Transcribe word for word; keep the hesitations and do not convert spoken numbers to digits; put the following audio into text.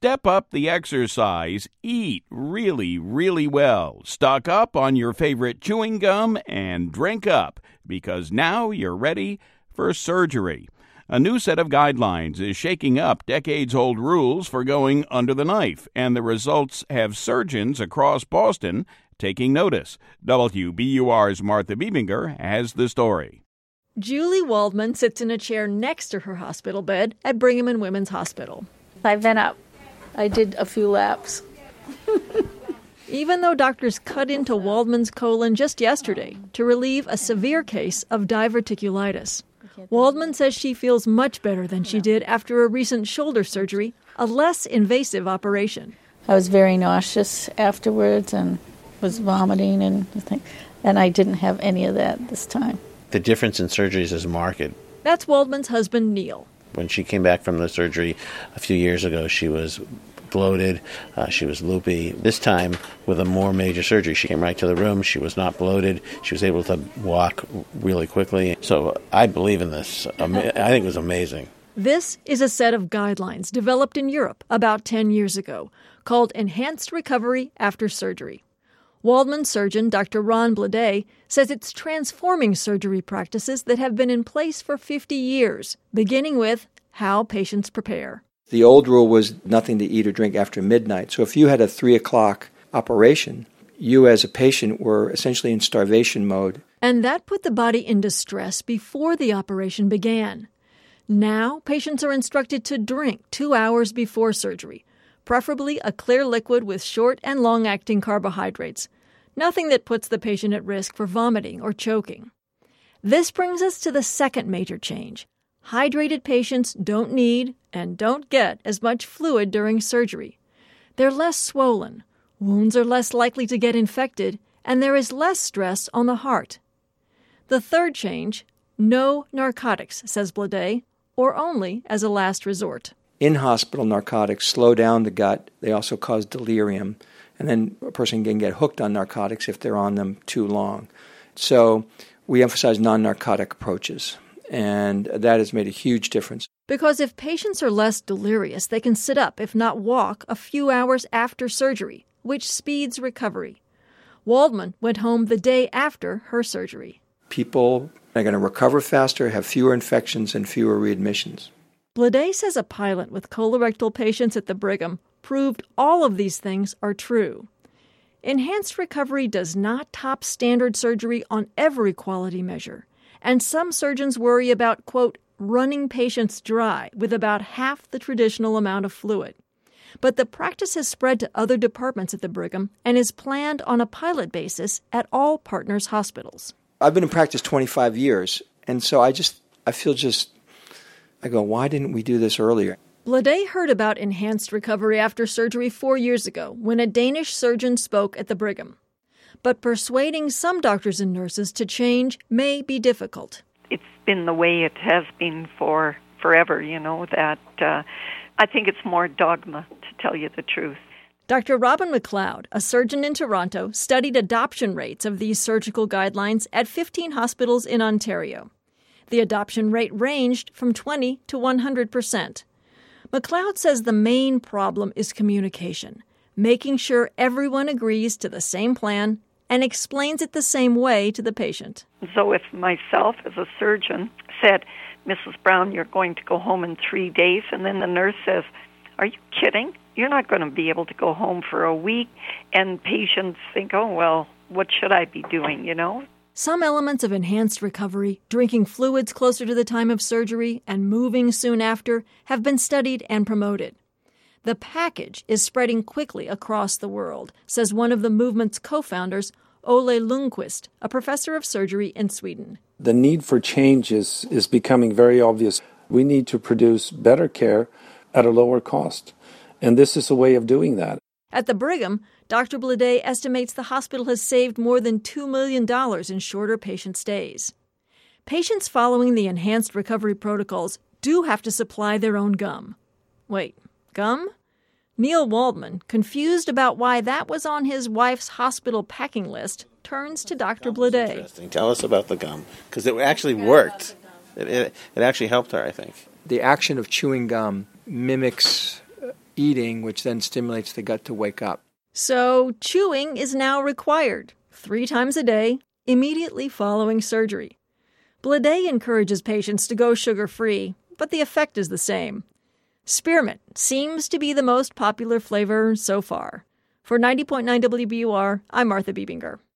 Step up the exercise, eat really, really well, stock up on your favorite chewing gum, and drink up, because now you're ready for surgery. A new set of guidelines is shaking up decades-old rules for going under the knife, and the results have surgeons across Boston taking notice. W B U R's Martha Biebinger has the story. Julie Waldman sits in a chair next to her hospital bed at Brigham and Women's Hospital. I've been up. I did a few laps. Even though doctors cut into Waldman's colon just yesterday to relieve a severe case of diverticulitis, Waldman says she feels much better than she did after a recent shoulder surgery, a less invasive operation. I was very nauseous afterwards and was vomiting and and I didn't have any of that this time. The difference in surgeries is marked. That's Waldman's husband, Neil. When she came back from the surgery a few years ago, she was bloated, uh, she was loopy. This time, with a more major surgery, she came right to the room. She was not bloated. She was able to walk really quickly. So I believe in this. I think it was amazing. This is a set of guidelines developed in Europe about ten years ago called Enhanced Recovery After Surgery. Waldman surgeon Doctor Ron Blade says it's transforming surgery practices that have been in place for fifty years, beginning with how patients prepare. The old rule was nothing to eat or drink after midnight. So if you had a three o'clock operation, you as a patient were essentially in starvation mode. And that put the body in distress before the operation began. Now, patients are instructed to drink two hours before surgery, preferably a clear liquid with short and long-acting carbohydrates, nothing that puts the patient at risk for vomiting or choking. This brings us to the second major change. Hydrated patients don't need and don't get as much fluid during surgery. They're less swollen, wounds are less likely to get infected, and there is less stress on the heart. The third change, no narcotics, says Blade, or only as a last resort. In-hospital narcotics slow down the gut. They also cause delirium. And then a person can get hooked on narcotics if they're on them too long. So we emphasize non-narcotic approaches. And that has made a huge difference. Because if patients are less delirious, they can sit up, if not walk, a few hours after surgery, which speeds recovery. Waldman went home the day after her surgery. People are going to recover faster, have fewer infections, and fewer readmissions. Blade says a pilot with colorectal patients at the Brigham proved all of these things are true. Enhanced recovery does not top standard surgery on every quality measure. And some surgeons worry about, quote, running patients dry with about half the traditional amount of fluid. But the practice has spread to other departments at the Brigham and is planned on a pilot basis at all partners hospitals. I've been in practice twenty-five years, and so I just, I feel just, I go, why didn't we do this earlier? Blade heard about enhanced recovery after surgery four years ago when a Danish surgeon spoke at the Brigham. But persuading some doctors and nurses to change may be difficult. It's been the way it has been for forever, you know, that uh, I think it's more dogma, to tell you the truth. Doctor Robin McLeod, a surgeon in Toronto, studied adoption rates of these surgical guidelines at fifteen hospitals in Ontario. The adoption rate ranged from twenty to one hundred percent. McLeod says the main problem is communication, making sure everyone agrees to the same plan and explains it the same way to the patient. So if myself as a surgeon said, Missus Brown, you're going to go home in three days, and then the nurse says, are you kidding? You're not going to be able to go home for a week. And patients think, oh, well, what should I be doing, you know? Some elements of enhanced recovery, drinking fluids closer to the time of surgery and moving soon after, have been studied and promoted. The package is spreading quickly across the world, says one of the movement's co-founders, Ole Lundqvist, a professor of surgery in Sweden. The need for change is, is becoming very obvious. We need to produce better care at a lower cost, and this is a way of doing that. At the Brigham, Doctor Blade estimates the hospital has saved more than two million dollars in shorter patient stays. Patients following the enhanced recovery protocols do have to supply their own gum. Wait, gum? Neil Waldman, confused about why that was on his wife's hospital packing list, turns to Doctor Blade. Interesting. Tell us about the gum, because it actually worked. It, it, it actually helped her, I think. The action of chewing gum mimics eating, which then stimulates the gut to wake up. So chewing is now required three times a day, immediately following surgery. Blodeuo encourages patients to go sugar-free, but the effect is the same. Spearmint seems to be the most popular flavor so far. For ninety point nine W B U R, I'm Martha Biebinger.